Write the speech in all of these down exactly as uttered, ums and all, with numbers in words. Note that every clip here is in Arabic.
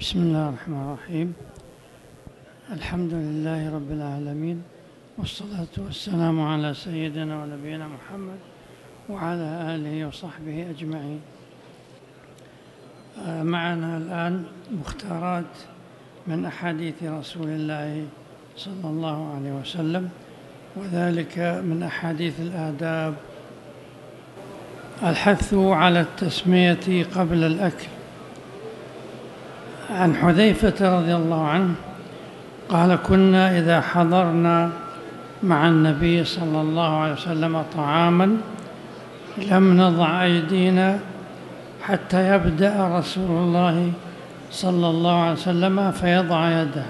بسم الله الرحمن الرحيم. الحمد لله رب العالمين، والصلاة والسلام على سيدنا ونبينا محمد وعلى آله وصحبه أجمعين. معنا الآن مختارات من أحاديث رسول الله صلى الله عليه وسلم، وذلك من أحاديث الآداب. الحث على التسمية قبل الأكل. عن حذيفة رضي الله عنه قال: كنا إذا حضرنا مع النبي صلى الله عليه وسلم طعاما لم نضع أيدينا حتى يبدأ رسول الله صلى الله عليه وسلم فيضع يده.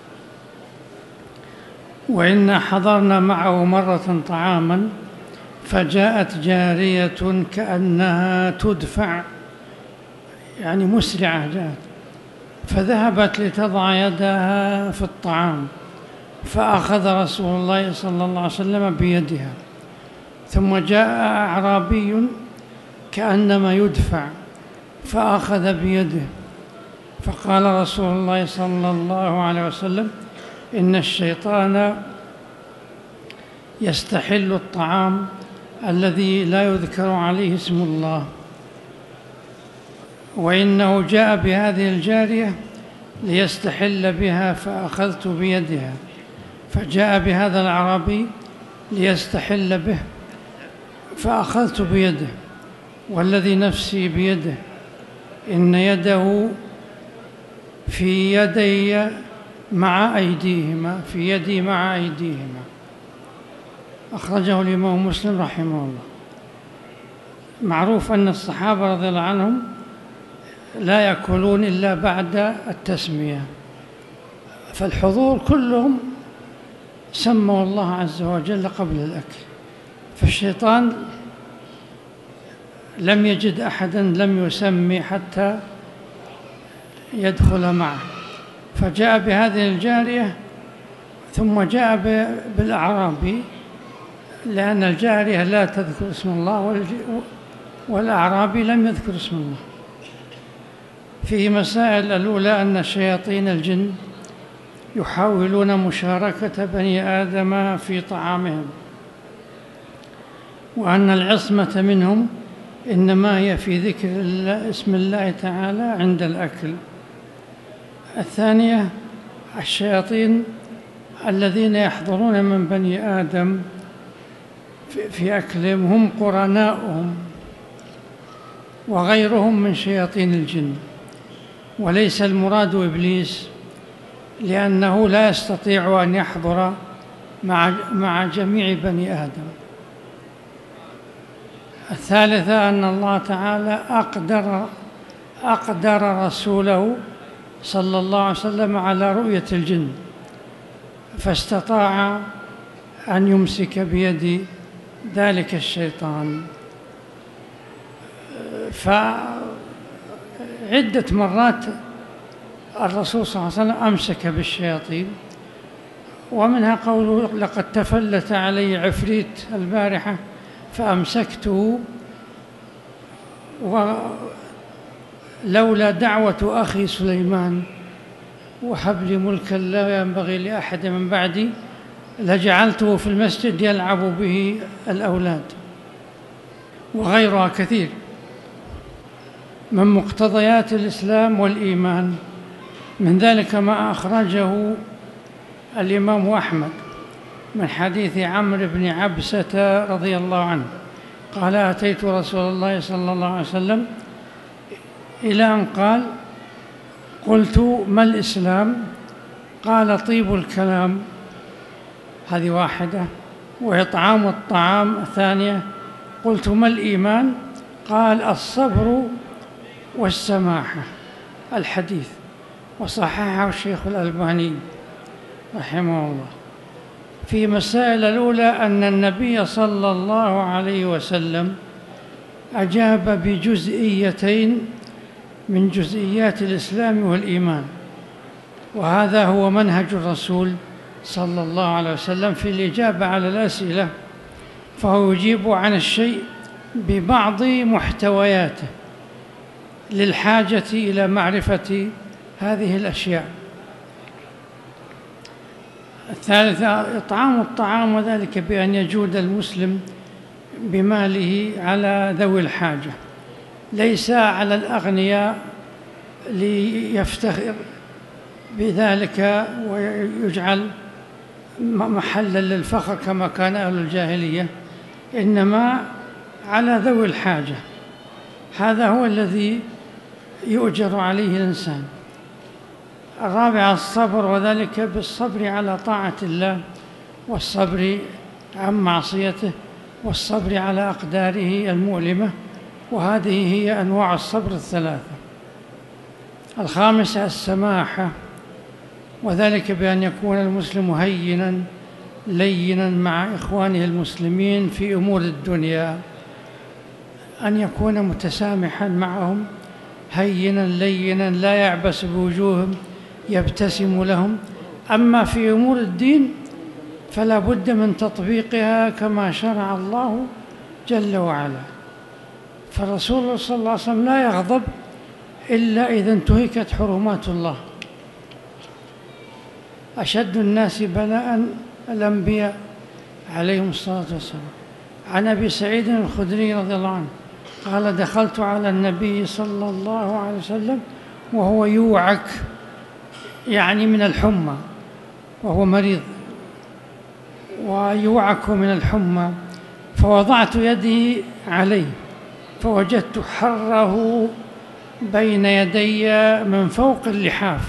وإنا حضرنا معه مرة طعاما فجاءت جارية كأنها تدفع، يعني مسرعة جاءت، فذهبت لتضع يدها في الطعام، فأخذ رسول الله صلى الله عليه وسلم بيدها. ثم جاء أعرابي كأنما يدفع فأخذ بيده، فقال رسول الله صلى الله عليه وسلم: إن الشيطان يستحل الطعام الذي لا يذكر عليه اسم الله، وإنه جاء بهذه الجارية ليستحل بها فأخذت بيدها، فجاء بهذا الأعرابي ليستحل به فأخذت بيده، والذي نفسي بيده إن يده في يدي مع أيديهما في يدي مع أيديهما. أخرجه الإمام مسلم رحمه الله. معروف أن الصحابة رضي الله عنهم لا يأكلون إلا بعد التسمية، فالحضور كلهم سموا الله عز وجل قبل الأكل، فالشيطان لم يجد أحدا لم يسمي حتى يدخل معه، فجاء بهذه الجارية ثم جاء بالأعرابي، لأن الجارية لا تذكر اسم الله والأعرابي لم يذكر اسم الله. فيه مسائل: الأولى أن شياطين الجن يحاولون مشاركة بني آدم في طعامهم، وأن العصمة منهم إنما هي في ذكر اسم الله تعالى عند الأكل. الثانية: الشياطين الذين يحضرون من بني آدم في أكلهم هم قرناؤهم وغيرهم من شياطين الجن، وليس المراد إبليس، لأنه لا يستطيع أن يحضر مع مع جميع بني آدم. الثالثة أن الله تعالى أقدر أقدر رسوله صلى الله عليه وسلم على رؤية الجن، فاستطاع أن يمسك بيد ذلك الشيطان. فعدة مرات الرسول صلى الله عليه وسلم أمسك بالشياطين، ومنها قوله: لقد تفلت علي عفريت البارحة فأمسكته، ولولا دعوة أخي سليمان وهب لي ملكا لا ينبغي لأحد من بعدي لجعلته في المسجد يلعب به الأولاد. وغيرها كثير من مقتضيات الإسلام والإيمان. من ذلك ما أخرجه الإمام أحمد من حديث عمرو بن عبسة رضي الله عنه قال: أتيت رسول الله صلى الله عليه وسلم إلى أن قال: قلت: ما الإسلام؟ قال: طيب الكلام، هذه واحدة، وإطعام الطعام ثانية. قلت: ما الإيمان؟ قال: الصبر والسماحة. الحديث، وصححه الشيخ الألباني رحمه الله. في مسائل: الأولى أن النبي صلى الله عليه وسلم أجاب بجزئيتين من جزئيات الإسلام والإيمان، وهذا هو منهج الرسول صلى الله عليه وسلم في الإجابة على الأسئلة، فهو يجيب عن الشيء ببعض محتوياته للحاجة إلى معرفة هذه الأشياء. الثالثة إطعام الطعام، وذلك بأن يجود المسلم بماله على ذوي الحاجة، ليس على الأغنياء ليفتخر بذلك ويجعل محلا للفخر كما كان أهل الجاهلية، إنما على ذوي الحاجة. هذا هو الذي يؤجر عليه الإنسان. الرابع الصبر، وذلك بالصبر على طاعة الله، والصبر عن معصيته، والصبر على أقداره المؤلمة، وهذه هي أنواع الصبر الثلاثة. الخامسة السماحة، وذلك بأن يكون المسلم هيناً ليناً مع إخوانه المسلمين في أمور الدنيا، أن يكون متسامحاً معهم، هيناً ليناً لا يعبس بوجوههم، يبتسم لهم. أما في أمور الدين فلا بد من تطبيقها كما شرع الله جل وعلا. فالرسول صلى الله عليه وسلم لا يغضب إلا إذا انتهكت حرمات الله. أشد الناس بلاء الأنبياء عليهم الصلاة والسلام. عن أبي سعيد الخدري رضي الله عنه قال: دخلت على النبي صلى الله عليه وسلم وهو يوعك، يعني من الحمى، وهو مريض ويوعك من الحمى، فوضعت يدي عليه فوجدت حره بين يدي من فوق اللحاف،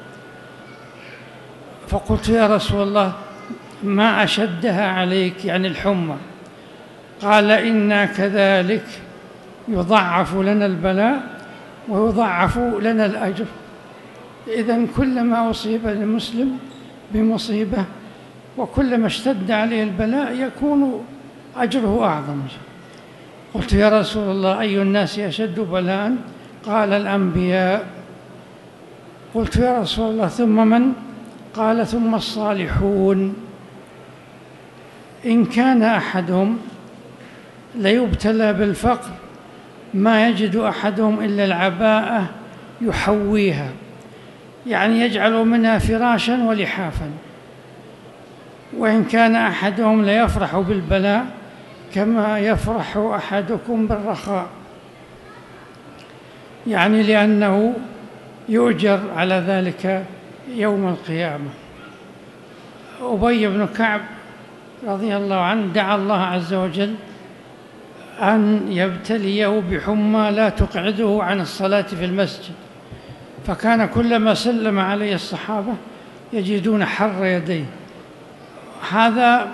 فقلت: يا رسول الله، ما أشدها عليك، يعني الحمى؟ قال: إنا كذلك يضعف لنا البلاء ويضعف لنا الأجر. إذن كلما أصيب المسلم بمصيبة وكلما اشتد عليه البلاء يكون أجره أعظم. قلت: يا رسول الله، أي الناس أشد بلاء؟ قال: الأنبياء. قلت: يا رسول الله، ثم من؟ قال: ثم الصالحون. إن كان أحدهم ليبتلى بالفقر ما يجد أحدهم إلا العباءة يحويها، يعني يجعل منها فراشا ولحافا. وإن كان أحدهم ليفرح بالبلاء كما يفرح أحدكم بالرخاء، يعني لأنه يؤجر على ذلك يوم القيامة. أبي بن كعب رضي الله عنه دعا الله عز وجل أن يبتليه بحمى لا تقعده عن الصلاة في المسجد، فكان كلما سلم عليه الصحابة يجدون حر يديه. هذا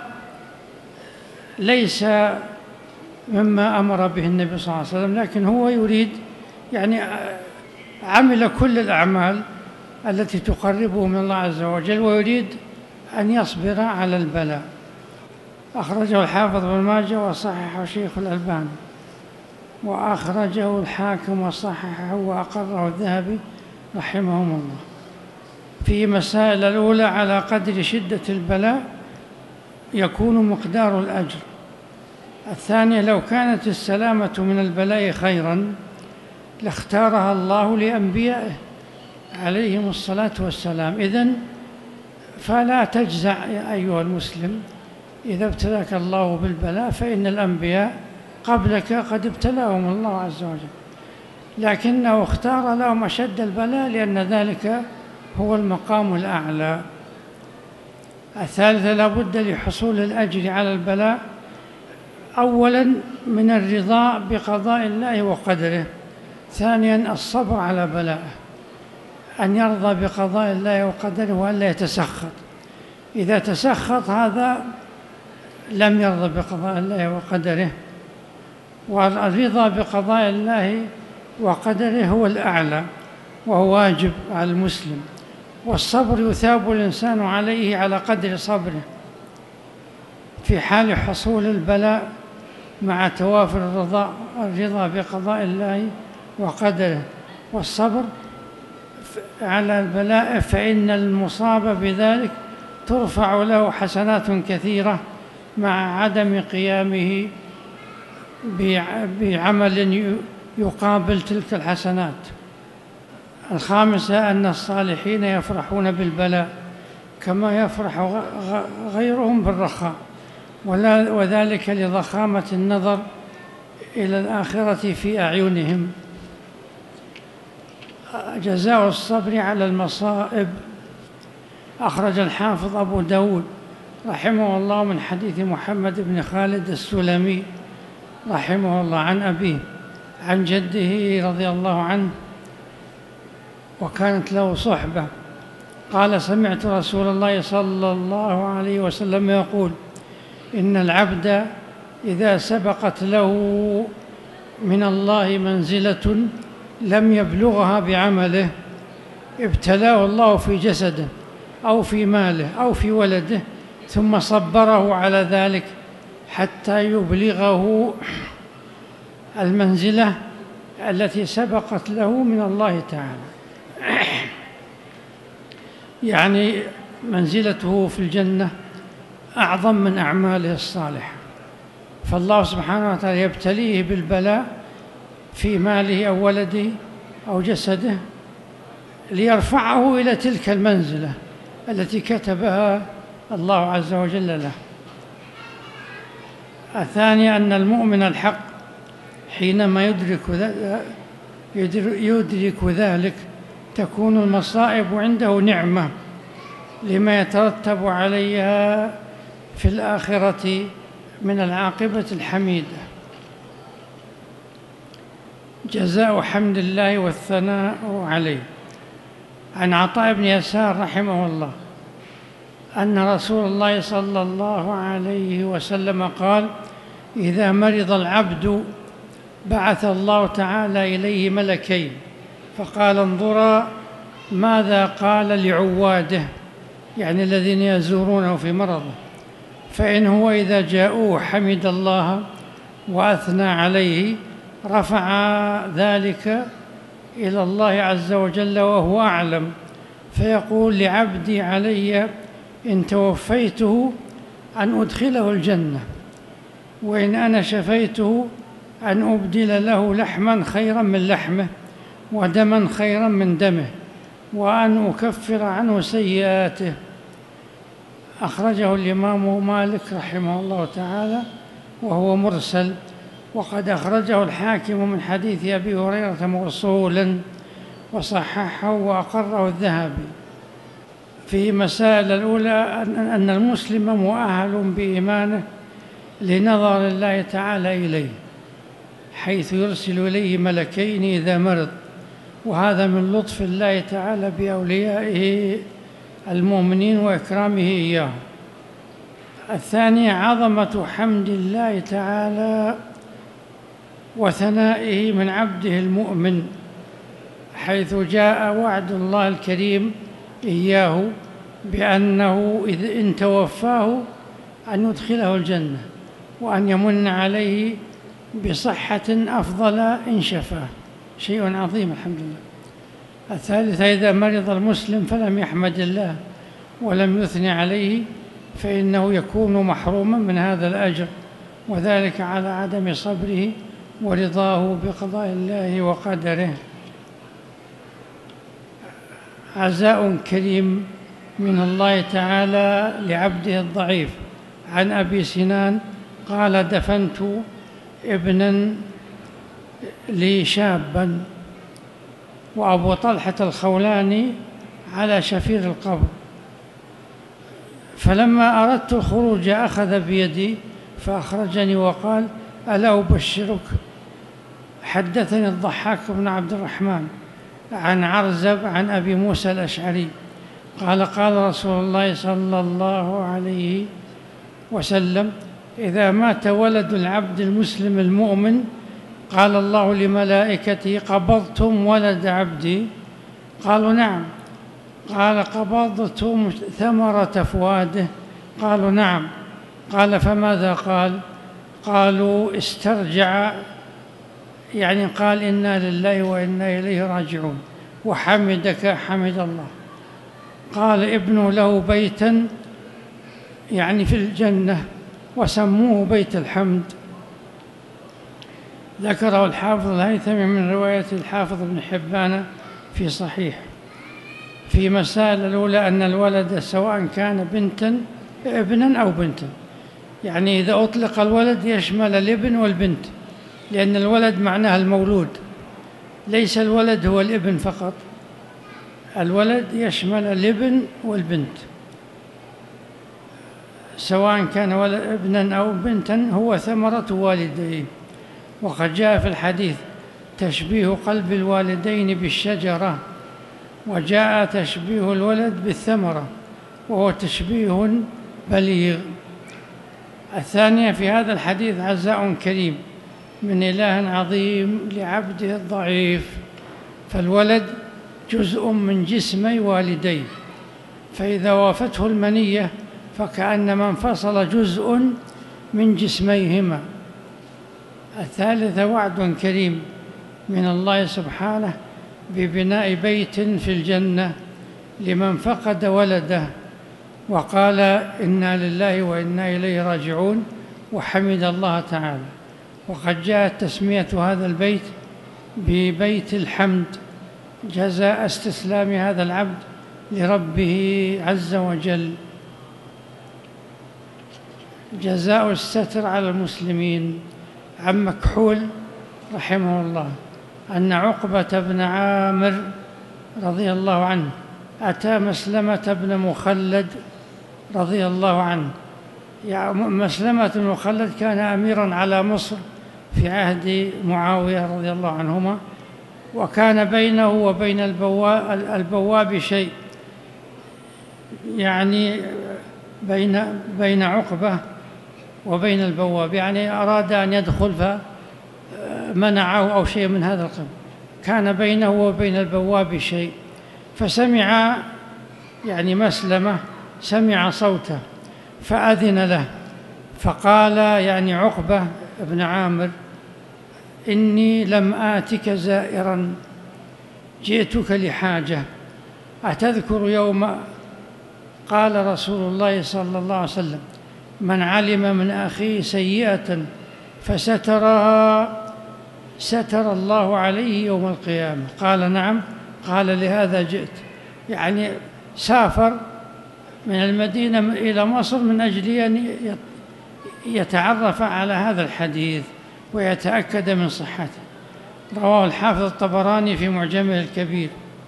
ليس مما أمر به النبي صلى الله عليه وسلم، لكن هو يريد، يعني عمل كل الأعمال التي تقربه من الله عز وجل، ويريد أن يصبر على البلاء. أخرجه الحافظ بن ماجه وصححه شيخ الألباني، وأخرجه الحاكم وصححه وأقره الذهبي رحمهم الله. في مسائل الأولى: على قدر شدة البلاء يكون مقدار الأجر. الثانية: لو كانت السلامة من البلاء خيراً لاختارها الله لأنبيائه عليهم الصلاة والسلام. إذن فلا تجزع يا أيها المسلم إذا ابتلاك الله بالبلاء، فإن الأنبياء قبلك قد ابتلاهم الله عز وجل، لكنه اختار لهم أشد البلاء لأن ذلك هو المقام الأعلى. الثالثة: لا بد لحصول الأجر على البلاء أولاً من الرضا بقضاء الله وقدره، ثانياً الصبر على بلائه، أن يرضى بقضاء الله وقدره وأن لا يتسخط. إذا تسخط هذا لم يرضى بقضاء الله وقدره، والرضا بقضاء الله وقدره هو الأعلى وهو واجب على المسلم. والصبر يثاب الإنسان عليه على قدر صبره في حال حصول البلاء مع توافر الرضا الرضا بقضاء الله وقدره والصبر على البلاء، فإن المصاب بذلك ترفع له حسنات كثيرة مع عدم قيامه بعمل يقابل تلك الحسنات. الخامسة أن الصالحين يفرحون بالبلاء كما يفرح غيرهم بالرخاء، وذلك لضخامة النظر إلى الآخرة في أعينهم. جزاء الصبر على المصائب. أخرج الحافظ أبو داود رحمه الله من حديث محمد بن خالد السلمي رحمه الله عن أبيه عن جده رضي الله عنه، وكانت له صحبة، قال: سمعت رسول الله صلى الله عليه وسلم يقول: إن العبد إذا سبقت له من الله منزلة لم يبلغها بعمله ابتلاه الله في جسده أو في ماله أو في ولده، ثم صبره على ذلك حتى يبلغه المنزلة التي سبقت له من الله تعالى، يعني منزلته في الجنة أعظم من أعماله الصالحة. فالله سبحانه وتعالى يبتليه بالبلاء في ماله أو ولده أو جسده ليرفعه إلى تلك المنزلة التي كتبها الله عز وجل له. الثاني أن المؤمن الحق حينما يدرك يدرك ذلك تكون المصائب عنده نعمة لما يترتب عليها في الآخرة من العاقبة الحميدة. جزاء حمد الله والثناء عليه. عن عطاء بن يسار رحمه الله أن رسول الله صلى الله عليه وسلم قال: إذا مرض العبد بعث الله تعالى إليه ملكين فقال: انظرا ماذا قال لعواده، يعني الذين يزورونه في مرضه، فإن هو إذا جاءوه حمد الله وأثنى عليه رفع ذلك إلى الله عز وجل وهو أعلم، فيقول لعبدي علي إن توفيته أن أدخله الجنة، وإن أنا شفيته أن أبدل له لحما خيرا من لحمه ودما خيرا من دمه وأن أكفر عنه سيئاته. أخرجه الإمام مالك رحمه الله تعالى وهو مرسل، وقد أخرجه الحاكم من حديث أبي هريرة موصولا وصححه وأقره الذهبي. في مسائل الأولى أن المسلم مؤهل بإيمانه لنظر الله تعالى إليه، حيث يرسل إليه ملكين إذا مرض، وهذا من لطف الله تعالى بأوليائه المؤمنين وإكرامه إياه. الثانية عظمة حمد الله تعالى وثنائه من عبده المؤمن، حيث جاء وعد الله الكريم إياه بأنه إن توفاه أن يدخله الجنة وأن يمن عليه بصحة أفضل إن شفاه، شيء عظيم الحمد لله. الثالثة إذا مرض المسلم فلم يحمد الله ولم يثني عليه فإنه يكون محروما من هذا الأجر، وذلك على عدم صبره ورضاه بقضاء الله وقدره. عزاء كريم من الله تعالى لعبده الضعيف. عن أبي سنان قال: دفنت ابنا لي شابا وأبو طلحة الخولاني على شفير القبر، فلما أردت الخروج أخذ بيدي فأخرجني وقال: ألا أبشرك؟ حدثني الضحاك بن عبد الرحمن عن عرزب عن أبي موسى الأشعري قال: قال رسول الله صلى الله عليه وسلم: إذا مات ولد العبد المسلم المؤمن قال الله لملائكته: قبضتم ولد عبدي؟ قالوا: نعم. قال: قبضتم ثمرة فؤاده؟ قالوا: نعم. قال: فماذا قال؟ قالوا: استرجع، يعني قال: إنا لله وإنا إليه راجعون، وحمدك حمد الله. قال: ابنوا له بيتا، يعني في الجنة، وسموه بيت الحمد. ذكره الحافظ الهيثمي من رواية الحافظ ابن حبان في صحيح في مسائل الأولى أن الولد سواء كان بنتا ابنا أو بنتا، يعني إذا أطلق الولد يشمل الابن والبنت، لأن الولد معناه المولود، ليس الولد هو الابن فقط، الولد يشمل الابن والبنت، سواء كان ابنا أو بنتا هو ثمرة والديه. وقد جاء في الحديث تشبيه قلب الوالدين بالشجرة، وجاء تشبيه الولد بالثمرة، وهو تشبيه بليغ. الثانية في هذا الحديث عزاء كريم من إله عظيم لعبده الضعيف، فالولد جزء من جسمي والديه، فإذا وافته المنية فكأنما انفصل جزء من جسميهما. الثالثة وعد كريم من الله سبحانه ببناء بيت في الجنة لمن فقد ولده، وقال إنا لله وإنا إليه راجعون، وحمد الله تعالى. وقد جاءت تسمية هذا البيت ببيت الحمد جزاء استسلام هذا العبد لربه عز وجل. جزاء الستر على المسلمين. عن مكحول رحمه الله أن عقبة بن عامر رضي الله عنه أتى مسلمة بن مخلد رضي الله عنه. يعني مسلمة بن مخلد كان أميراً على مصر في عهد معاوية رضي الله عنهما، وكان بينه وبين البواب شيء، يعني بين بين عقبة وبين البواب، يعني أراد أن يدخل فمنعه أو شيء من هذا القبيل، كان بينه وبين البواب شيء، فسمع يعني مسلمة سمع صوته فأذن له، فقال يعني عقبة بن عامر إني لم آتك زائرا، جئتك لحاجة، أتذكر يوم قال رسول الله صلى الله عليه وسلم من علم من أخيه سيئة فسترها ستر الله عليه يوم القيامة؟ قال نعم. قال لهذا جئت، يعني سافر من المدينة إلى مصر من أجل أن يتعرف على هذا الحديث ويتأكد من صحته. رواه الحافظ الطبراني في معجمه الكبير.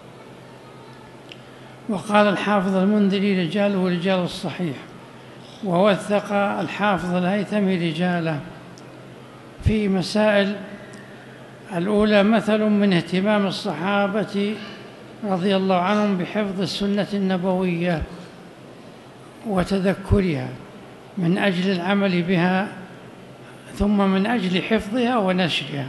وقال الحافظ المنذري رجاله رجال الصحيح، ووثق الحافظ الهيثمي رجاله. في مسائل الأولى مثل من اهتمام الصحابة رضي الله عنهم بحفظ السنة النبوية وتذكرها من أجل العمل بها، ثم من أجل حفظها ونشرها.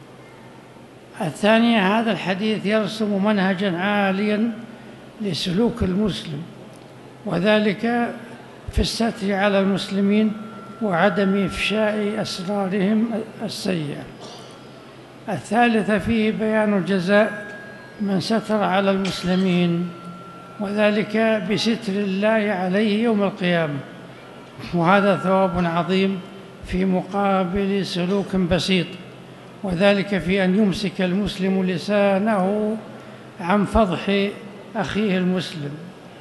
الثانية هذا الحديث يرسم منهجا عاليا لسلوك المسلم، وذلك في الستر على المسلمين وعدم إفشاء أسرارهم السيئة. الثالثة فيه بيان جزاء من ستر على المسلمين، وذلك بستر الله عليه يوم القيامة، وهذا ثواب عظيم في مقابل سلوك بسيط، وذلك في أن يمسك المسلم لسانه عن فضح أخيه المسلم.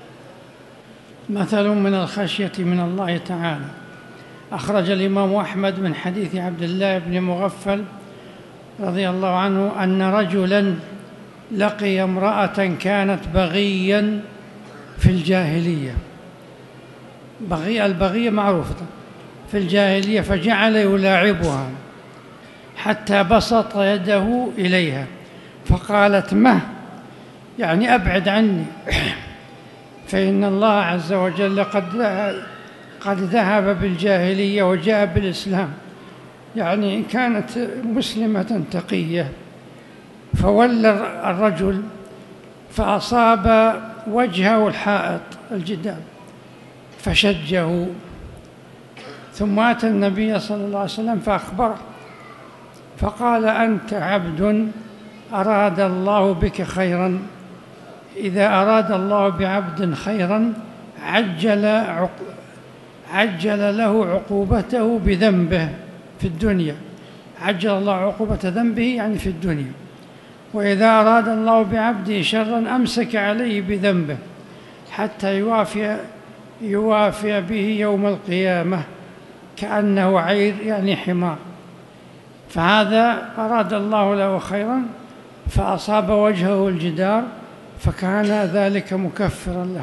مثل من الخشية من الله تعالى. أخرج الإمام أحمد من حديث عبد الله بن مغفل رضي الله عنه أن رجلاً لقي امرأة كانت بغياً في الجاهلية. بغي البغية معروفة في الجاهلية، فجعل يلاعبها حتى بسط يده إليها، فقالت مه، يعني أبعد عني، فإن الله عز وجل قد قد ذهب بالجاهلية وجاء بالإسلام، يعني إن كانت مسلمة تقية. فولى الرجل فأصاب وجهه الحائط الجدار فشجه، ثم أتى النبي صلى الله عليه وسلم فأخبره، فقال أنت عبد أراد الله بك خيرا، إذا أراد الله بعبد خيرا عجل عق... عجل له عقوبته بذنبه في الدنيا، عجل الله عقوبة ذنبه يعني في الدنيا، وإذا أراد الله بعبده شرا أمسك عليه بذنبه حتى يوافي يوافي به يوم القيامة كأنه عير يعني حمار. فهذا أراد الله له خيرا فأصاب وجهه الجدار فكان ذلك مكفرا له.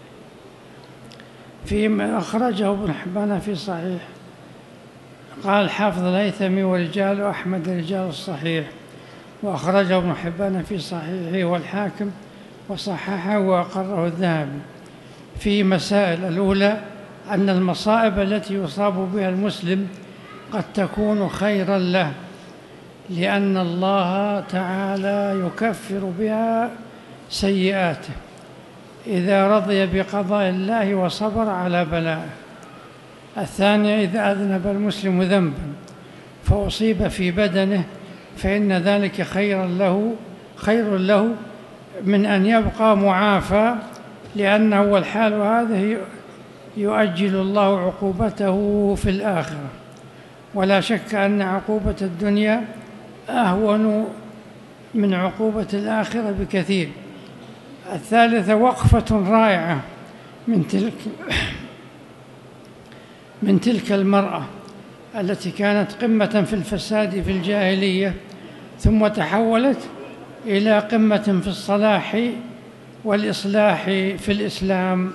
فيما أخرجه ابن حبان في صحيح. قال الحافظ الهيثمي ورجال أحمد رجال الصحيح، وأخرجه ابن حبان في صحيحه والحاكم وصححه وأقره الذهبي. في مسائل: الأولى أن المصائب التي يصاب بها المسلم قد تكون خيرا له، لأن الله تعالى يكفر بها سيئاته إذا رضي بقضاء الله وصبر على بلائه. الثانية: إذا أذنب المسلم ذنبا فأصيب في بدنه فإن ذلك خير له خير له من أن يبقى معافى، لأنه والحال هذه يؤجل الله عقوبته في الآخرة، ولا شك أن عقوبة الدنيا أهون من عقوبة الآخرة بكثير. الثالثة: وقفة رائعة من تلك من تلك المرأة التي كانت قمة في الفساد في الجاهلية ثم تحولت إلى قمة في الصلاح والإصلاح في الإسلام.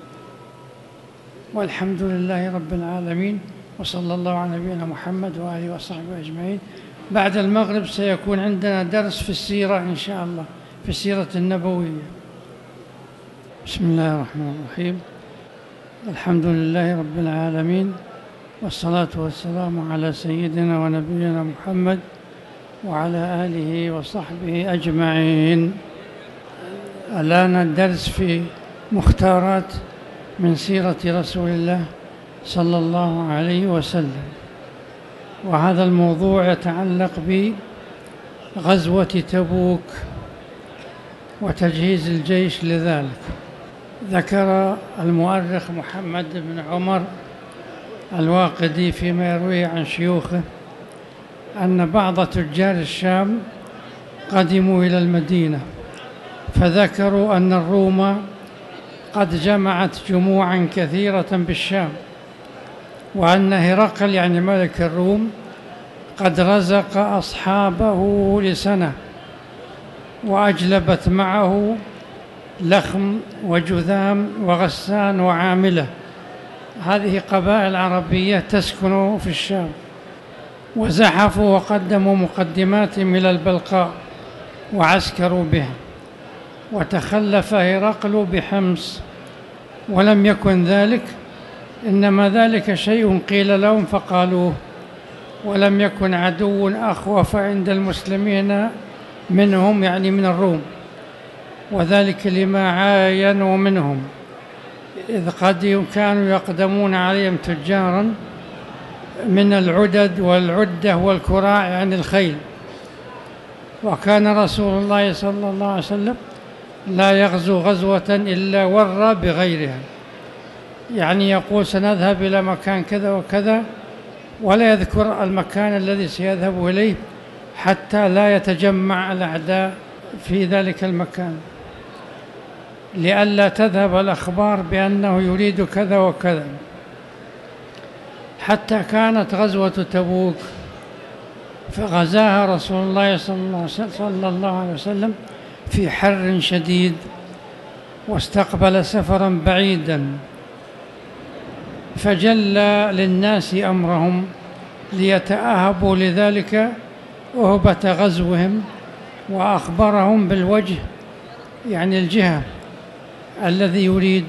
والحمد لله رب العالمين، وصلى الله على نبينا محمد وآله وصحبه أجمعين. بعد المغرب سيكون عندنا درس في السيرة إن شاء الله، في السيرة النبوية. بسم الله الرحمن الرحيم. الحمد لله رب العالمين، والصلاة والسلام على سيدنا ونبينا محمد وعلى آله وصحبه أجمعين. الآن الدرس في مختارات من سيرة رسول الله صلى الله عليه وسلم، وهذا الموضوع يتعلق بغزوة تبوك وتجهيز الجيش لذلك. ذكر المؤرخ محمد بن عمر الواقدي فيما يرويه عن شيوخه أن بعض تجار الشام قدموا إلى المدينة فذكروا أن الروم قد جمعت جموعا كثيرة بالشام، وأن هرقل يعني ملك الروم قد رزق أصحابه لسنة وأجلبت معه لخم وجذام وغسان وعاملة، هذه قبائل عربية تسكن في الشام، وزحفوا وقدموا مقدماتهم إلى البلقاء وعسكروا بها، وتخلف هرقل بحمص ولم يكن ذلك، إنما ذلك شيء قيل لهم فقالوه، ولم يكن عدو أخوف عند المسلمين منهم يعني من الروم، وذلك لما عاينوا منهم، إذ قد كانوا يقدمون عليهم تجارا من العدد والعدة والكراع يعني الخيل. وكان رسول الله صلى الله عليه وسلم لا يغزو غزوة إلا ور بغيرها، يعني يقول سنذهب إلى مكان كذا وكذا ولا يذكر المكان الذي سيذهب إليه حتى لا يتجمع الأعداء في ذلك المكان، لئلا تذهب الأخبار بأنه يريد كذا وكذا. حتى كانت غزوة تبوك فغزاها رسول الله صلى الله عليه وسلم في حر شديد، واستقبل سفرا بعيدا، فجلى للناس أمرهم ليتأهبوا لذلك أهبة غزوهم، وأخبرهم بالوجه يعني الجهة الذي يريد.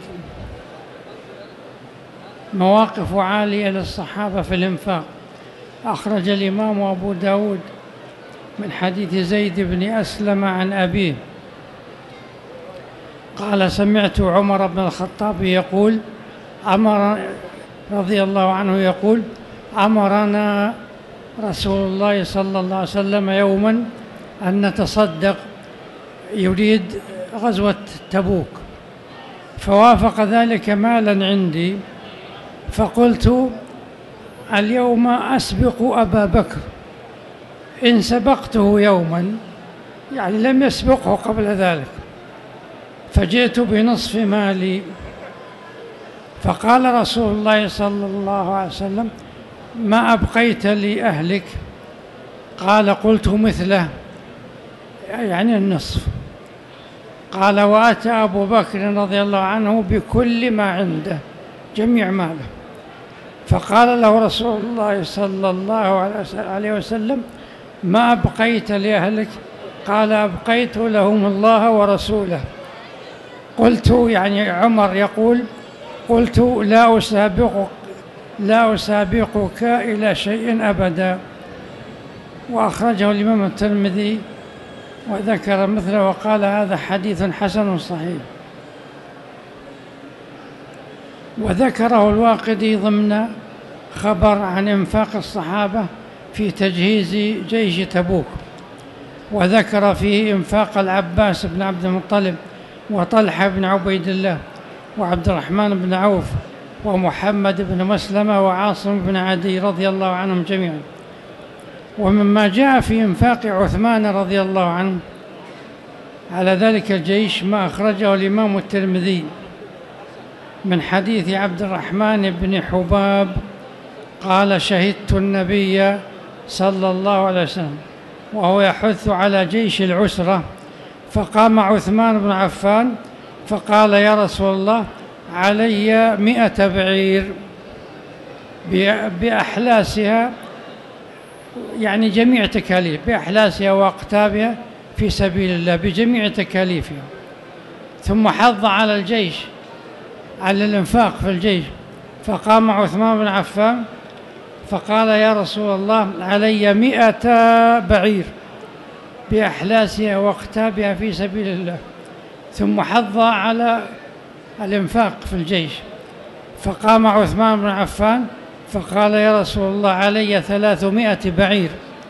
مواقف عالية للصحابة في الإنفاق. أخرج الإمام أبو داود من حديث زيد بن أسلم عن أبيه قال: سمعت عمر بن الخطاب يقول أمر رضي الله عنه يقول أمرنا رسول الله صلى الله عليه وسلم يوما أن نتصدق، يريد غزوة تبوك، فوافق ذلك مالا عندي، فقلت اليوم أسبق أبا بكر، إن سبقته يوما يعني لم يسبقه قبل ذلك، فجئت بنصف مالي. فقال رسول الله صلى الله عليه وسلم: ما أبقيت لأهلك؟ قال: قلت مثله، يعني النصف. قال: وأتى أبو بكر رضي الله عنه بكل ما عنده، جميع ماله. فقال له رسول الله صلى الله عليه وسلم: ما أبقيت لأهلك؟ قال: أبقيت لهم الله ورسوله. قلت، يعني عمر يقول: قلت لا أسابقك لا أسابقك إلى شيء أبدا. وأخرجه الإمام الترمذي وذكر مثله وقال: هذا حديث حسن صحيح. وذكره الواقدي ضمن خبر عن إنفاق الصحابة في تجهيز جيش تبوك، وذكر فيه إنفاق العباس بن عبد المطلب وطلحة بن عبيد الله وعبد الرحمن بن عوف ومحمد بن مسلمة وعاصم بن عدي رضي الله عنهم جميعا. ومما جاء في إنفاق عثمان رضي الله عنه على ذلك الجيش ما أخرجه الإمام الترمذي من حديث عبد الرحمن بن حباب قال: شهدت النبي صلى الله عليه وسلم وهو يحث على جيش العسرة، فقام عثمان بن عفان فقال: يا رسول الله، علي مئة بعير بأحلاسها، يعني جميع تكاليف، بأحلاسها وأقتابها في سبيل الله، بجميع تكاليفها. ثم حض على الجيش، على الإنفاق في الجيش، فقام عثمان بن عفان فقال: يا رسول الله، علي مئة بعير بأحلاسها وأقتابها في سبيل الله. ثم حض على الإنفاق في الجيش، فقام عثمان بن عفان فقال: يا رسول الله، علي ثلاثمائة بعير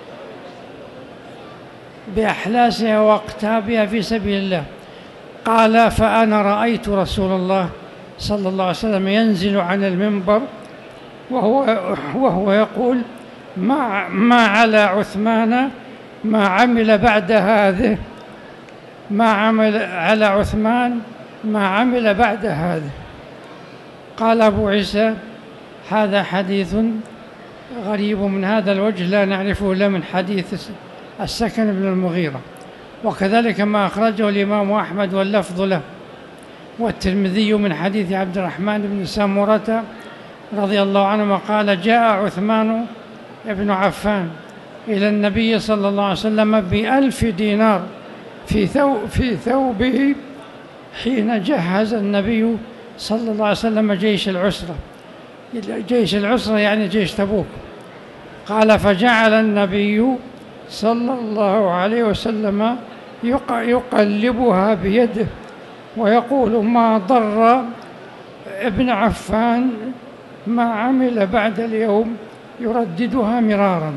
بأحلاسها وأقتابها في سبيل الله. قال: فأنا رأيت رسول الله صلى الله عليه وسلم ينزل عن المنبر وهو, وهو يقول: ما, ما على عثمان ما عمل بعد هذه، ما عمل على عثمان ما عمل بعد هذا. قال أبو عيسى: هذا حديث غريب من هذا الوجه لا نعرفه إلا من حديث السكن بن المغيرة. وكذلك ما أخرجه الإمام أحمد واللفظ له، والترمذي من حديث عبد الرحمن بن سامورة رضي الله عنه قال: جاء عثمان بن عفان إلى النبي صلى الله عليه وسلم بألف دينار في ثوب في ثوبه حين جهز النبي صلى الله عليه وسلم جيش العسرة. جيش العسرة يعني جيش تبوك. قال: فجعل النبي صلى الله عليه وسلم يقلبها بيده ويقول: ما ضر ابن عفان ما عمل بعد اليوم، يرددها مرارا.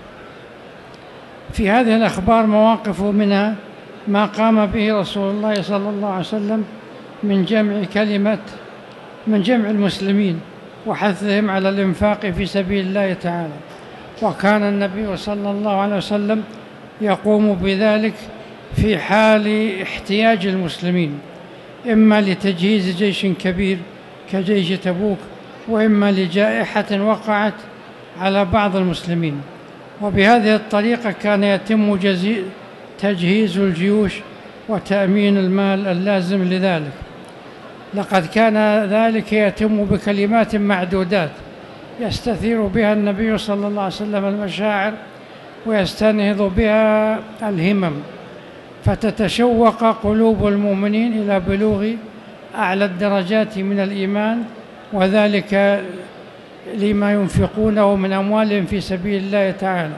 في هذه الأخبار مواقف منها ما قام به رسول الله صلى الله عليه وسلم من جمع كلمة من جمع المسلمين وحثهم على الإنفاق في سبيل الله تعالى. وكان النبي صلى الله عليه وسلم يقوم بذلك في حال احتياج المسلمين، إما لتجهيز جيش كبير كجيش تبوك، وإما لجائحة وقعت على بعض المسلمين. وبهذه الطريقة كان يتم تجهيز الجيوش وتأمين المال اللازم لذلك. لقد كان ذلك يتم بكلمات معدودات يستثير بها النبي صلى الله عليه وسلم المشاعر ويستنهض بها الهمم، فتتشوق قلوب المؤمنين إلى بلوغ أعلى الدرجات من الإيمان، وذلك لما ينفقونه من أموالهم في سبيل الله تعالى.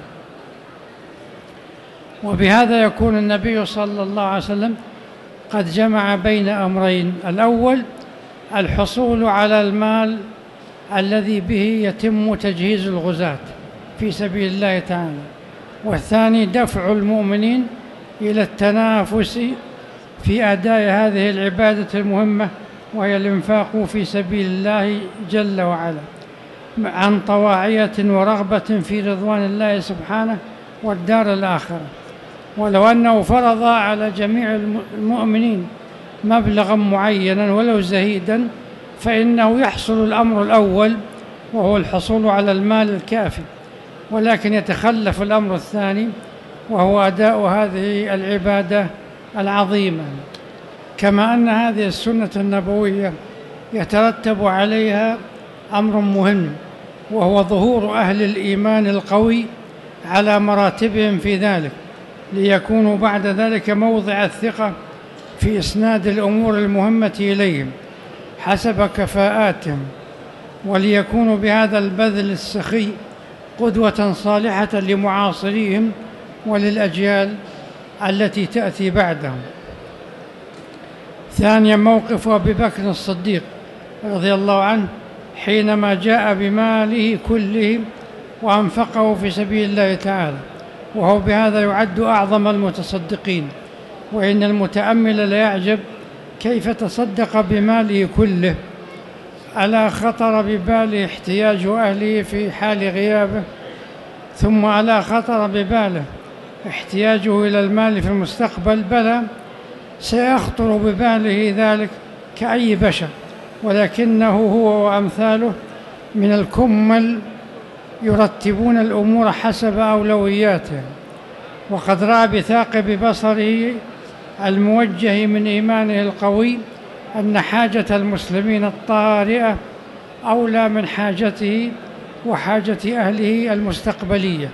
وبهذا يكون النبي صلى الله عليه وسلم قد جمع بين أمرين: الأول الحصول على المال الذي به يتم تجهيز الغزاة في سبيل الله تعالى، والثاني دفع المؤمنين إلى التنافس في أداء هذه العبادة المهمة، وهي الإنفاق في سبيل الله جل وعلا عن طواعية ورغبة في رضوان الله سبحانه والدار الآخرة. ولو أنه فرض على جميع المؤمنين مبلغا معينا ولو زهيدا فإنه يحصل الأمر الأول وهو الحصول على المال الكافي، ولكن يتخلف الأمر الثاني وهو أداء هذه العبادة العظيمة. كما أن هذه السنة النبوية يترتب عليها أمر مهم، وهو ظهور أهل الإيمان القوي على مراتبهم في ذلك، ليكونوا بعد ذلك موضع الثقة في إسناد الأمور المهمة إليهم حسب كفاءاتهم، وليكونوا بهذا البذل السخي قدوة صالحة لمعاصريهم وللأجيال التي تأتي بعدهم. ثانيا، موقف أبي بكر الصديق رضي الله عنه حينما جاء بماله كله وأنفقه في سبيل الله تعالى، وهو بهذا يعد أعظم المتصدقين، وإن المتأمل ليعجب كيف تصدق بماله كله، ألا خطر بباله احتياج أهله في حال غيابه، ثم ألا خطر بباله احتياجه إلى المال في المستقبل؟ بلى، سيخطر بباله ذلك كأي بشر، ولكنه هو وأمثاله من الكمل يرتبون الأمور حسب أولوياتهم، وقد رأى بثاقب بصره الموجه من إيمانه القوي أن حاجة المسلمين الطارئة أولى من حاجته وحاجة أهله المستقبلية.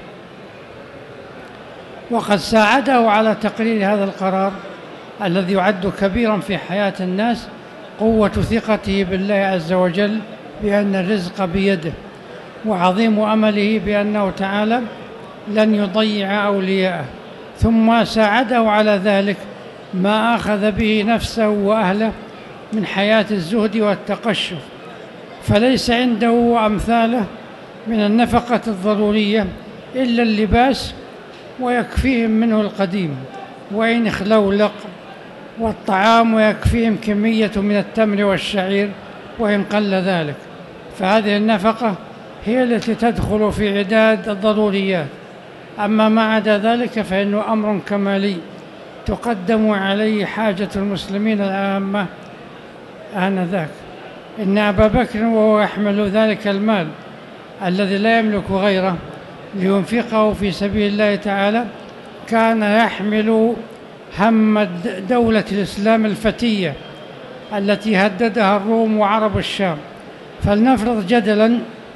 وقد ساعده على تقرير هذا القرار الذي يعد كبيرا في حياة الناس قوة ثقته بالله عز وجل بأن الرزق بيده، وعظيم أمله بأنه تعالى لن يضيع أولياءه. ثم ساعده على ذلك ما أخذ به نفسه وأهله من حياة الزهد والتقشف، فليس عنده وأمثاله من النفقة الضرورية إلا اللباس ويكفيهم منه القديم وإن اخلولق، والطعام ويكفيهم كمية من التمر والشعير وإن قل ذلك، فهذه النفقة هي التي تدخل في عداد الضروريات. أما ما عدا ذلك فإنه أمر كمالي تقدم عليه حاجة المسلمين العامة آنذاك. إن أبا بكر وهو يحمل ذلك المال الذي لا يملك غيره لينفقه في سبيل الله تعالى كان يحمل هم دولة الإسلام الفتية التي هددها الروم وعرب الشام. فلنفرض جدلا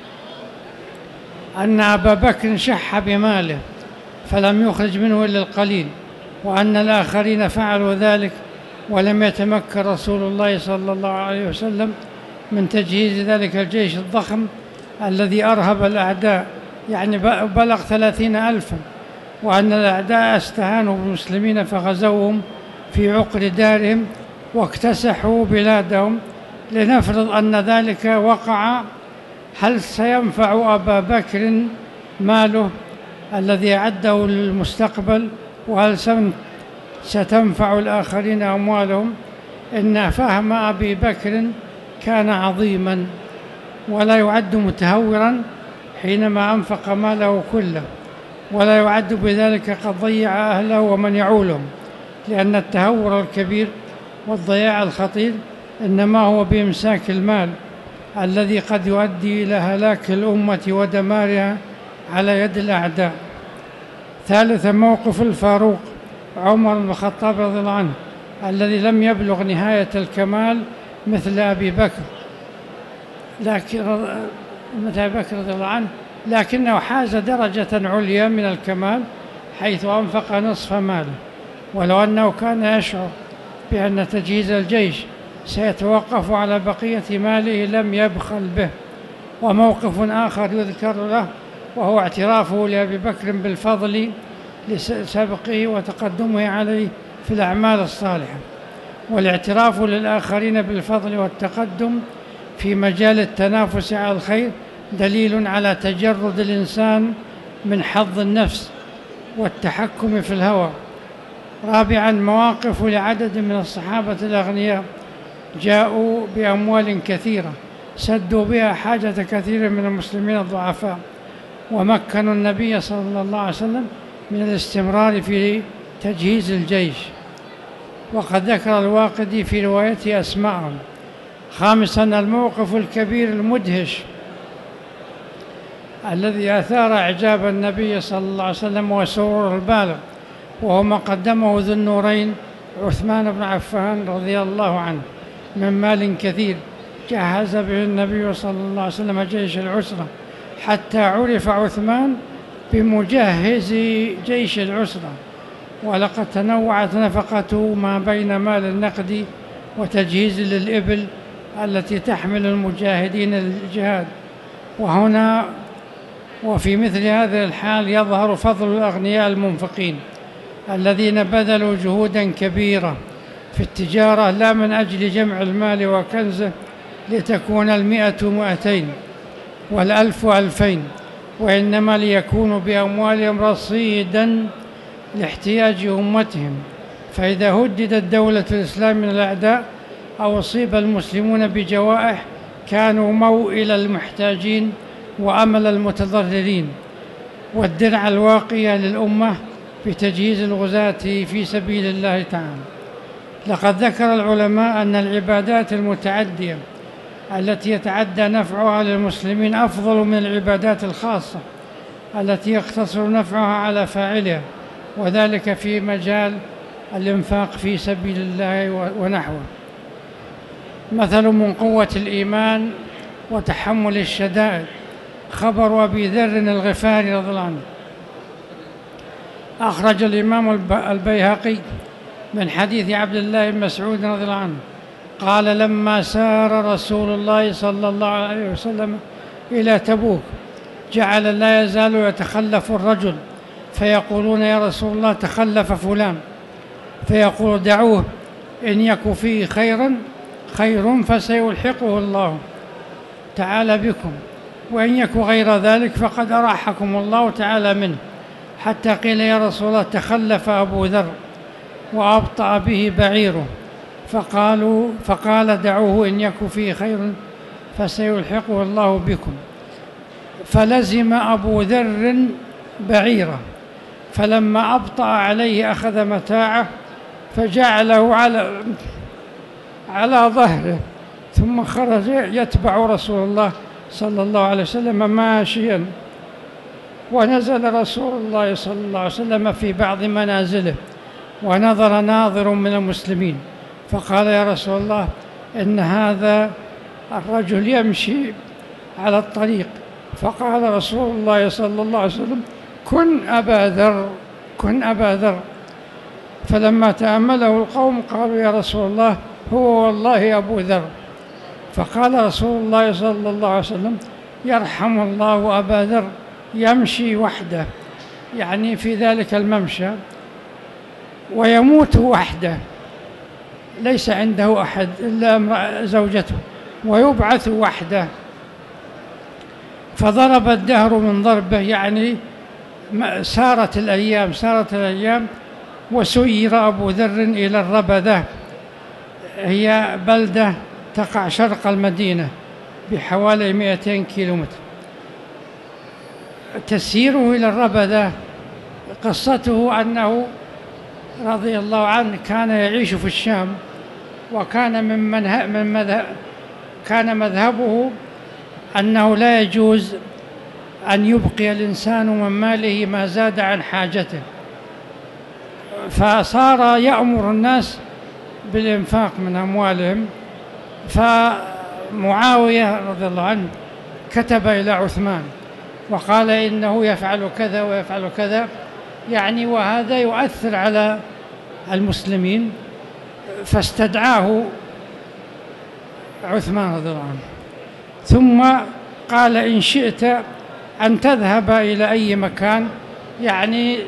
أن أبا بكر شح بماله فلم يخرج منه إلا القليل، وأن الآخرين فعلوا ذلك ولم يتمكن رسول الله صلى الله عليه وسلم من تجهيز ذلك الجيش الضخم الذي أرهب الأعداء، يعني بلغ ثلاثين ألفا، وأن الأعداء استهانوا بالمسلمين فغزوهم في عقر دارهم واكتسحوا بلادهم. لنفرض أن ذلك وقع، هل سينفع أبا بكر ماله الذي أعده للمستقبل؟ وهل ستنفع الآخرين أموالهم؟ إن فهم أبي بكر كان عظيما ولا يعد متهورا حينما أنفق ماله كله، ولا يعد بذلك قد ضيع أهله ومن يعولهم، لأن التهور الكبير والضياع الخطير إنما هو بإمساك المال الذي قد يؤدي إلى هلاك الأمة ودمارها على يد الأعداء. ثالثا، موقف الفاروق عمر بن الخطاب رضي الله عنه الذي لم يبلغ نهاية الكمال مثل أبي بكر، لكن مثل أبي بكر رضي الله عنه لكنه حاز درجة عليا من الكمال حيث أنفق نصف ماله. ولو أنه كان يشعر بأن تجهيز الجيش سيتوقف على بقية ماله لم يبخل به. وموقف آخر يذكر له وهو اعترافه لأبي بكر بالفضل لسبقه وتقدمه عليه في الأعمال الصالحة، والاعتراف للآخرين بالفضل والتقدم في مجال التنافس على الخير دليل على تجرد الإنسان من حظ النفس والتحكم في الهوى. رابعا، مواقف لعدد من الصحابة الأغنياء جاءوا بأموال كثيرة سدوا بها حاجة كثير من المسلمين الضعفاء، ومكنوا النبي صلى الله عليه وسلم من الاستمرار في تجهيز الجيش، وقد ذكر الواقدي في روايته أسماءهم. خامسا الموقف الكبير المدهش الذي أثار إعجاب النبي صلى الله عليه وسلم وسرور البالغ، وهو ما قدمه ذو النورين عثمان بن عفان رضي الله عنه من مال كثير جهز به النبي صلى الله عليه وسلم جيش العسرة، حتى عرف عثمان بمجهز جيش العسرة. ولقد تنوعت نفقته ما بين مال النقد وتجهيز للإبل التي تحمل المجاهدين للجهاد. وهنا وفي مثل هذه الحال يظهر فضل الأغنياء المنفقين الذين بذلوا جهودا كبيرة في التجارة، لا من أجل جمع المال وكنزه لتكون المئة مئتين والألف ألفين، وإنما ليكونوا بأموالهم رصيدا لاحتياج أمتهم. فإذا هددت دولة الإسلام من الأعداء أو أصيب المسلمون بجوائح كانوا موئل المحتاجين وأمل المتضررين والدرع الواقية للأمة في تجهيز الغزاة في سبيل الله تعالى. لقد ذكر العلماء أن العبادات المتعدية التي يتعدى نفعها للمسلمين أفضل من العبادات الخاصة التي يقتصر نفعها على فاعلها، وذلك في مجال الإنفاق في سبيل الله ونحوه. مثل من قوة الإيمان وتحمل الشدائد خبر أبي ذر الغفاري رضي الله عنه. أخرج الإمام البيهقي من حديث عبد الله بن مسعود رضي الله عنه قال: لما سار رسول الله صلى الله عليه وسلم إلى تبوك جعل لا يزال يتخلف الرجل، فيقولون: يا رسول الله تخلف فلان، فيقول: دعوه، إن يك فيه خيرا خير فسيلحقه الله تعالى بكم، وإن يك غير ذلك فقد أراحكم الله تعالى منه. حتى قيل: يا رسول الله تخلف أبو ذر وأبطأ به بعيره، فقالوا فقال: دعوه، إن يك فيه خير فسيلحقه الله بكم. فلزم أبو ذر بعيره، فلما أبطأ عليه أخذ متاعه فجعله على على ظهره، ثم خرج يتبع رسول الله صلى الله عليه وسلم ماشيا. ونزل رسول الله صلى الله عليه وسلم في بعض منازله، ونظر ناظر من المسلمين فقال: يا رسول الله إن هذا الرجل يمشي على الطريق. فقال رسول الله صلى الله عليه وسلم: كن أبا ذر، كن أبا ذر. فلما تأمله القوم قالوا: يا رسول الله هو والله أبو ذر. فقال رسول الله صلى الله عليه وسلم: يرحم الله أبا ذر يمشي وحده، يعني في ذلك الممشى، ويموت وحده ليس عنده أحد إلا زوجته، ويبعث وحده. فضرب الدهر من ضربه، يعني سارت الأيام سارت الأيام وسير أبو ذر إلى الربذة، هي بلدة تقع شرق المدينة بحوالي مئتين كيلومتر. تسييره إلى الربذة قصته أنه رضي الله عنه كان يعيش في الشام، وكان من منه من مذهب كان مذهبه أنه لا يجوز أن يبقي الإنسان من ماله ما زاد عن حاجته، فصار يأمر الناس بالإنفاق من أموالهم. فمعاوية رضي الله عنه كتب إلى عثمان وقال: إنه يفعل كذا ويفعل كذا، يعني وهذا يؤثر على المسلمين. فاستدعاه عثمان رضي الله عنه، ثم قال: إن شئت أن تذهب إلى أي مكان، يعني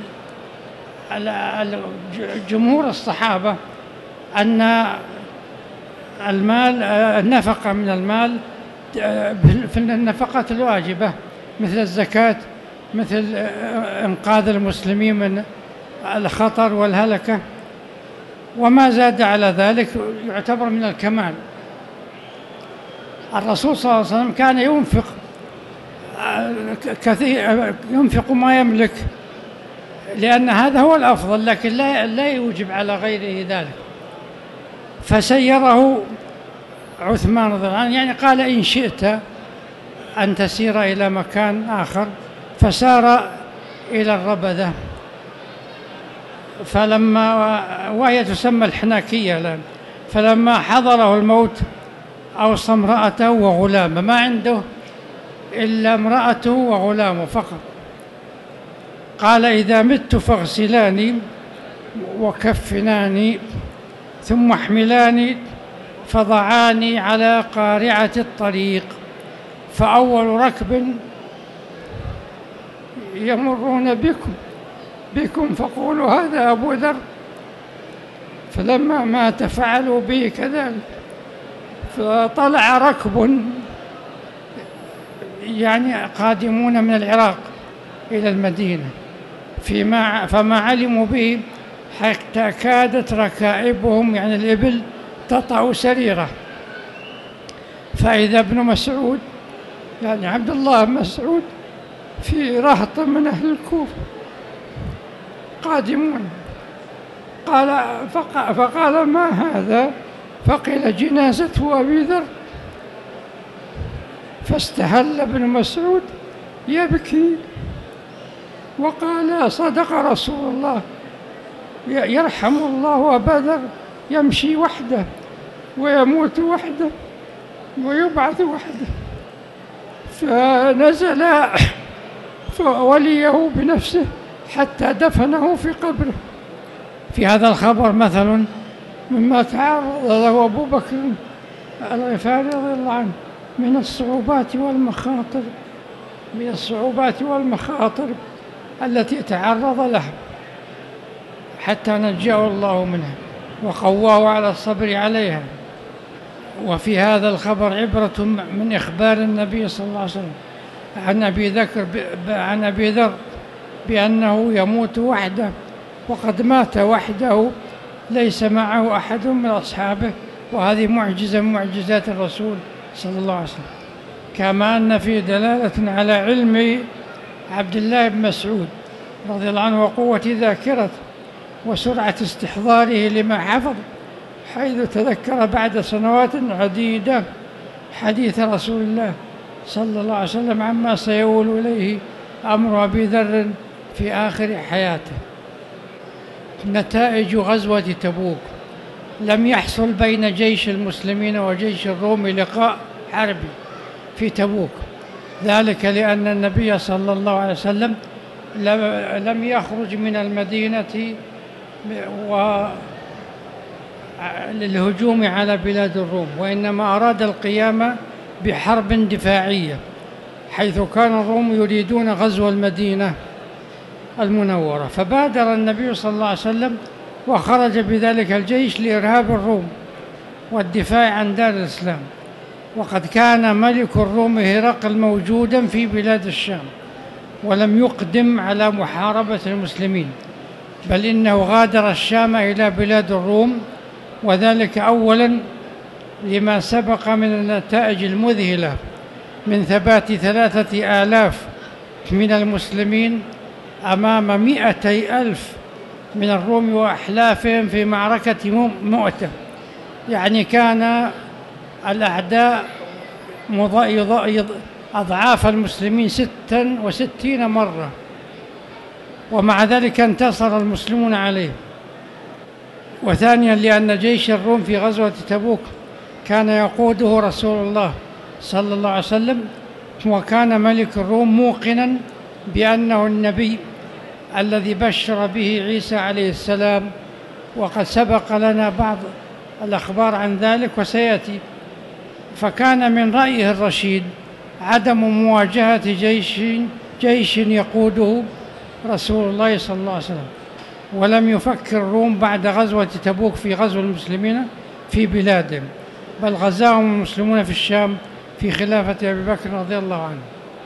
جمهور الصحابة أن المال النفقة من المال في النفقات الواجبة مثل الزكاة، مثل إنقاذ المسلمين من الخطر والهلكة، وما زاد على ذلك يعتبر من الكمال. الرسول صلى الله عليه وسلم كان ينفق كثير، ينفق ما يملك لأن هذا هو الأفضل، لكن لا لا يوجب على غيره ذلك. فسيره عثمان رضي الله عنه، يعني قال إن شئت أن تسير إلى مكان آخر، فسار إلى الربذة. فلما وهي تسمى الحناكية الآن، فلما حضره الموت أوصى امرأته وغلامه، ما عنده إلا امرأته وغلامه فقط. قال إذا مت فاغسلاني وكفناني ثم احملاني فضعاني على قارعة الطريق، فأول ركب يمرون بكم بكم فقولوا هذا أبو ذر. فلما مات فعلوا به كذلك. فطلع ركب يعني قادمون من العراق إلى المدينة، فيما فما علموا به حتى كادت ركائبهم يعني الإبل تطأ سريرة. فإذا ابن مسعود يعني عبد الله بن مسعود في رهط من أهل الكوفة قادمون. قال فقال ما هذا؟ فقيل جنازة أبي ذر. فاستهل ابن مسعود يبكي وقال صدق رسول الله، يرحم الله أبا ذر، يمشي وحده ويموت وحده ويبعث وحده. فنزل فوليه بنفسه حتى دفنه في قبره. في هذا الخبر مثل مما تعرض له أبو بكر الغفاري رضي الله عنه من الصعوبات والمخاطر من الصعوبات والمخاطر التي تعرض لها حتى نجاه الله منها وقواه على الصبر عليها. وفي هذا الخبر عبرة من إخبار النبي صلى الله عليه وسلم عن أبي ذر عن أبي ذر بأنه يموت وحده، وقد مات وحده ليس معه أحد من أصحابه، وهذه معجزة من معجزات الرسول صلى الله عليه وسلم. كما أن في دلالة على علم عبد الله بن مسعود رضي الله عنه وقوة ذاكرته وسرعة استحضاره لما حفظ، حيث تذكر بعد سنوات عديدة حديث رسول الله صلى الله عليه وسلم عما سيؤول إليه أمر أبي ذر في آخر حياته. نتائج غزوة تبوك: لم يحصل بين جيش المسلمين وجيش الروم لقاء حربي في تبوك، ذلك لأن النبي صلى الله عليه وسلم لم يخرج من المدينة للهجوم على بلاد الروم، وإنما أراد القيام بحرب دفاعية، حيث كان الروم يريدون غزو المدينة المنورة. فبادر النبي صلى الله عليه وسلم وخرج بذلك الجيش لإرهاب الروم والدفاع عن دار الإسلام. وقد كان ملك الروم هرقل موجودا في بلاد الشام ولم يقدم على محاربة المسلمين، بل إنه غادر الشام إلى بلاد الروم، وذلك أولا لما سبق من النتائج المذهلة من ثبات ثلاثة آلاف من المسلمين أمام مئتي ألف من الروم وأحلافهم في معركة مؤتة. يعني كان الأعداء أضعاف المسلمين ستا وستين مرة، ومع ذلك انتصر المسلمون عليه. وثانيا لأن جيش الروم في غزوة تبوك كان يقوده رسول الله صلى الله عليه وسلم، وكان ملك الروم موقنا بأنه النبي الذي بشر به عيسى عليه السلام، وقد سبق لنا بعض الأخبار عن ذلك وسيأتي. فكان من رأيه الرشيد عدم مواجهة جيش جيش يقوده رسول الله صلى الله عليه وسلم، ولم يفكر الروم بعد غزوة تبوك في غزو المسلمين في بلادهم، بل غزاهم المسلمون في الشام في خلافة أبي بكر رضي الله عنه.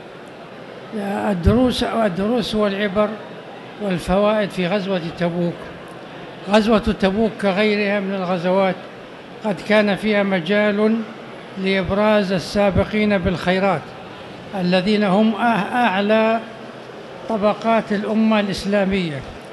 الدروس الدروس والعبر والفوائد في غزوة تبوك: غزوة تبوك كغيرها من الغزوات قد كان فيها مجال لإبراز السابقين بالخيرات الذين هم أعلى طبقات الأمة الإسلامية،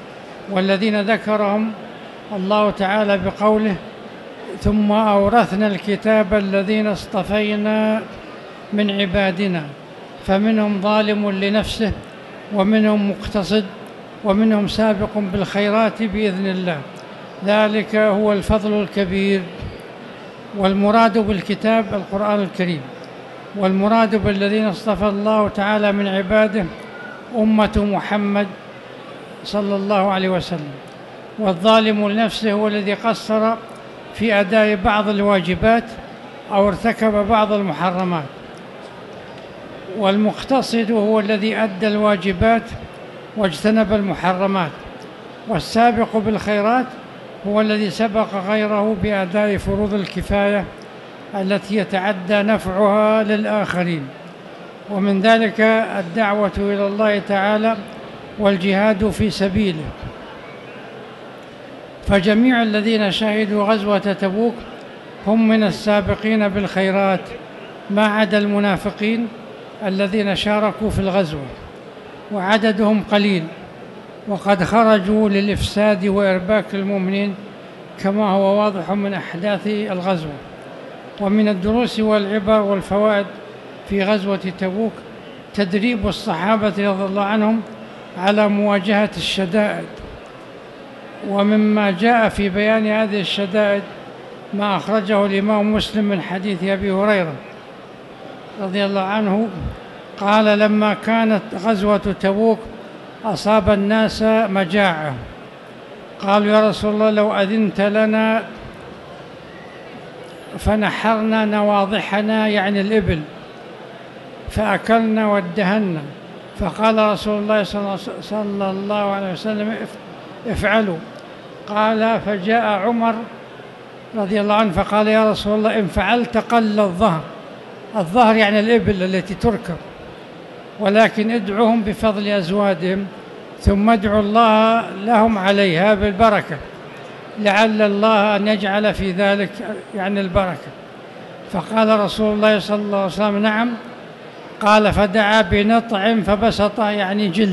والذين ذكرهم الله تعالى بقوله: ثم أورثنا الكتاب الذين اصطفينا من عبادنا فمنهم ظالم لنفسه ومنهم مقتصد ومنهم سابق بالخيرات بإذن الله، ذلك هو الفضل الكبير. والمراد بالكتاب القرآن الكريم، والمراد بالذين اصطفى الله تعالى من عباده أمة محمد صلى الله عليه وسلم. والظالم لنفسه هو الذي قصر في أداء بعض الواجبات أو ارتكب بعض المحرمات، والمقتصد هو الذي أدى الواجبات واجتنب المحرمات، والسابق بالخيرات هو الذي سبق غيره بأداء فروض الكفاية التي يتعدى نفعها للآخرين، ومن ذلك الدعوة إلى الله تعالى والجهاد في سبيله. فجميع الذين شهدوا غزوة تبوك هم من السابقين بالخيرات ما عدا المنافقين الذين شاركوا في الغزوة، وعددهم قليل، وقد خرجوا للإفساد وإرباك المؤمنين كما هو واضح من أحداث الغزوة. ومن الدروس والعبر والفوائد في غزوة تبوك تدريب الصحابة رضي الله عنهم على مواجهة الشدائد. ومما جاء في بيان هذه الشدائد ما أخرجه الإمام مسلم من حديث أبي هريرة رضي الله عنه قال: لما كانت غزوة تبوك أصاب الناس مجاعة، قالوا: يا رسول الله لو أذنت لنا فنحرنا نواضحنا يعني الإبل فأكلنا وادهنا. فقال رسول الله صلى الله عليه وسلم: افعلوا. قال: فجاء عمر رضي الله عنه فقال: يا رسول الله إن فعلت قل الظهر. الظهر يعني الإبل التي تركب، ولكن ادعوهم بفضل أزوادهم ثم ادعوا الله لهم عليها بالبركة لعل الله أن يجعل في ذلك يعني البركة. فقال رسول الله صلى الله عليه وسلم: نعم. قال: فدعا بنطع فبسط يعني جلد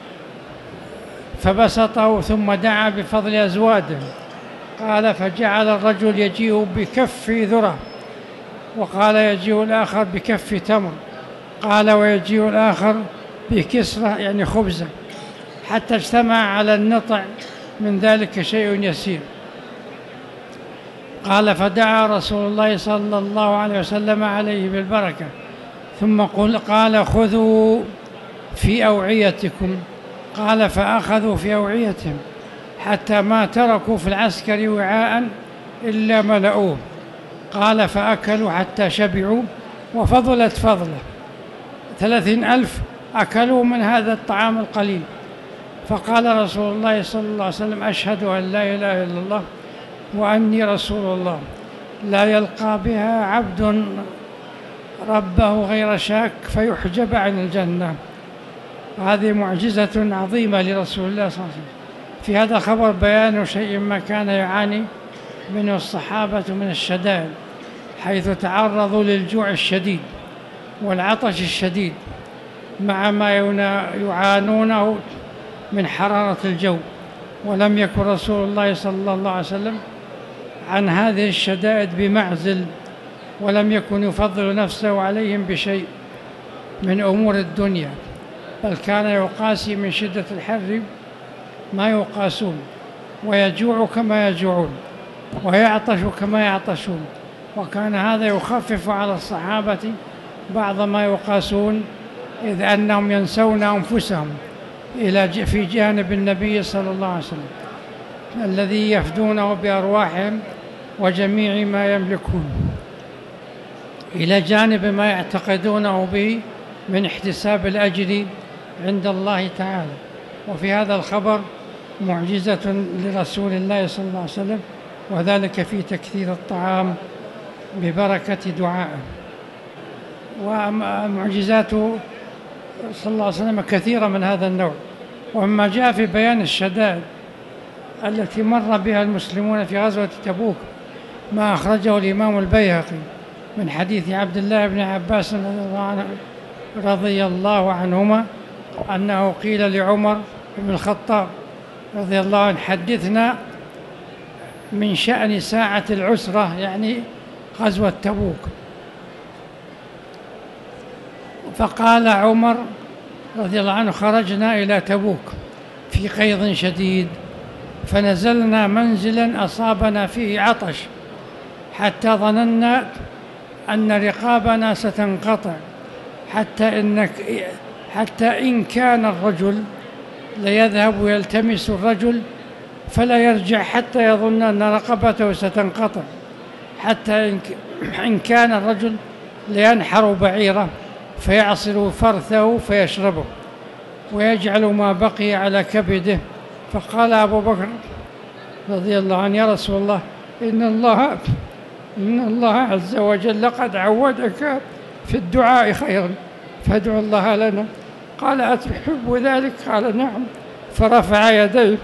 فبسطه ثم دعا بفضل أزواده. قال: فجعل الرجل يجيء بكف ذرة، وقال يجيء الآخر بكف تمر، قال ويجيء الآخر بكسرة يعني خبزة، حتى اجتمع على النطع من ذلك شيء يسير. قال: فدعا رسول الله صلى الله عليه وسلم عليه بالبركة، ثم قال: خذوا في أوعيتكم. قال: فأخذوا في أوعيتهم حتى ما تركوا في العسكر وعاء إلا ملؤوه. قال: فأكلوا حتى شبعوا وفضلت فضله، ثلاثين ألف أكلوا من هذا الطعام القليل. فقال رسول الله صلى الله عليه وسلم: أشهد أن لا إله إلا الله وأني رسول الله، لا يلقى بها عبد ربه غير شاك فيحجب عن الجنة. هذه معجزة عظيمة لرسول الله صلى الله عليه وسلم. في هذا خبر بيان شيء ما كان يعاني منه الصحابة من الشدائد، حيث تعرضوا للجوع الشديد والعطش الشديد مع ما يعانونه من حرارة الجو، ولم يكن رسول الله صلى الله عليه وسلم عن هذه الشدائد بمعزل، ولم يكن يفضل نفسه عليهم بشيء من أمور الدنيا، بل كان يقاسي من شدة الحر ما يقاسون، ويجوع كما يجوعون، ويعطش كما يعطشون، وكان هذا يخفف على الصحابة بعض ما يقاسون، إذ أنهم ينسون أنفسهم إلى في جانب النبي صلى الله عليه وسلم الذي يفدونه بأرواحهم وجميع ما يملكون، إلى جانب ما يعتقدونه به من احتساب الأجر عند الله تعالى. وفي هذا الخبر معجزة لرسول الله صلى الله عليه وسلم، وذلك في تكثير الطعام ببركة دعائه. ومعجزاته صلى الله عليه وسلم كثيرة من هذا النوع. ومما جاء في بيان الشدائد التي مر بها المسلمون في غزوة تبوك ما أخرجه الإمام البيهقي من حديث عبد الله بن عباس رضي الله عنهما أنه قيل لعمر بن الخطاب: رضي الله عنه حدثنا من شأن ساعة العسرة، يعني غزوة تبوك. فقال عمر رضي الله عنه: خرجنا إلى تبوك في قيض شديد، فنزلنا منزلا أصابنا فيه عطش حتى ظننا أن رقابنا ستنقطع، حتى إنك حتى إن كان الرجل ليذهب ويلتمس الرجل فلا يرجع حتى يظن أن رقبته ستنقطع، حتى إن كان الرجل لينحر بعيره فيعصر فرثه فيشربه ويجعل ما بقي على كبده. فقال أبو بكر رضي الله عنه: يا رسول الله، إن الله إن الله عز وجل قد عودك في الدعاء خيرا، فادعو الله لنا. قال: أتحب ذلك؟ قال: نعم. فرفع يديه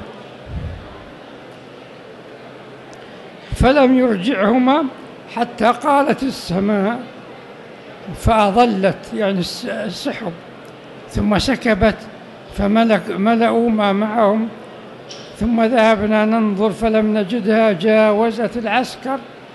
فلم يرجعهما حتى قالت السماء فأظلت، يعني السحب، ثم سكبت فملأوا ما معهم، ثم ذهبنا ننظر فلم نجدها، جاوزت العسكر.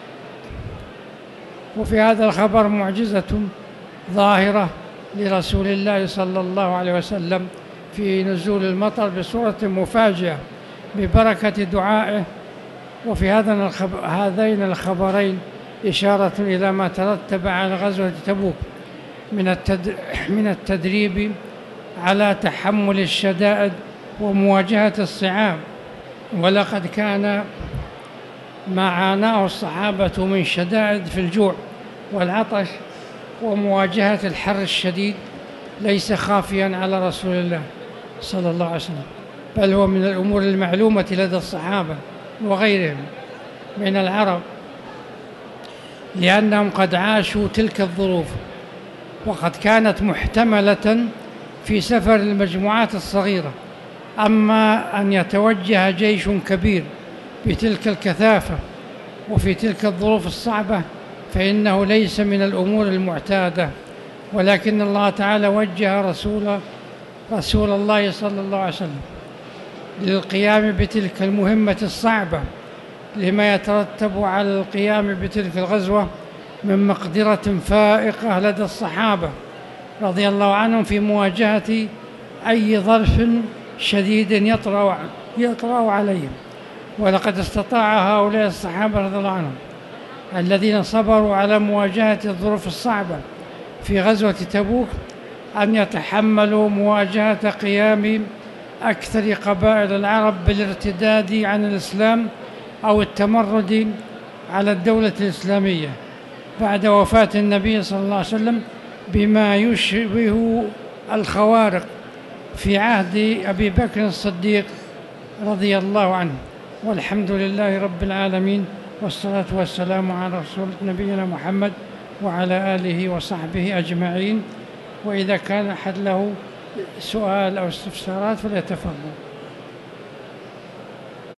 وفي هذا الخبر معجزة ظاهرة لرسول الله صلى الله عليه وسلم في نزول المطر بصورة مفاجئة ببركة دعائه. وفي هذين الخبرين إشارة إلى ما ترتب على غزوة تبوك من التدريب على تحمل الشدائد ومواجهة الصعاب. ولقد كان ما عاناه الصحابة من شدائد في الجوع والعطش ومواجهة الحر الشديد ليس خافيا على رسول الله صلى الله عليه وسلم، بل هو من الأمور المعلومة لدى الصحابة وغيرهم من العرب، لأنهم قد عاشوا تلك الظروف، وقد كانت محتملة في سفر المجموعات الصغيرة. أما أن يتوجه جيش كبير بتلك الكثافة وفي تلك الظروف الصعبة فإنه ليس من الأمور المعتادة. ولكن الله تعالى وجه رسول رسول الله صلى الله عليه وسلم للقيام بتلك المهمة الصعبة لما يترتب على القيام بتلك الغزوة من مقدرة فائقة لدى الصحابة رضي الله عنهم في مواجهة أي ظرف شديد يطرأ يطرأ عليهم. ولقد استطاع هؤلاء الصحابة رضي الله عنهم الذين صبروا على مواجهة الظروف الصعبة في غزوة تبوك أن يتحملوا مواجهة قيام أكثر قبائل العرب بالارتداد عن الإسلام أو التمرد على الدولة الإسلامية بعد وفاة النبي صلى الله عليه وسلم بما يشبه الخوارق في عهد أبي بكر الصديق رضي الله عنه. والحمد لله رب العالمين، والصلاة والسلام على رسول نبينا محمد وعلى آله وصحبه أجمعين. وإذا كان أحد له سؤال أو استفسارات فليتفضل.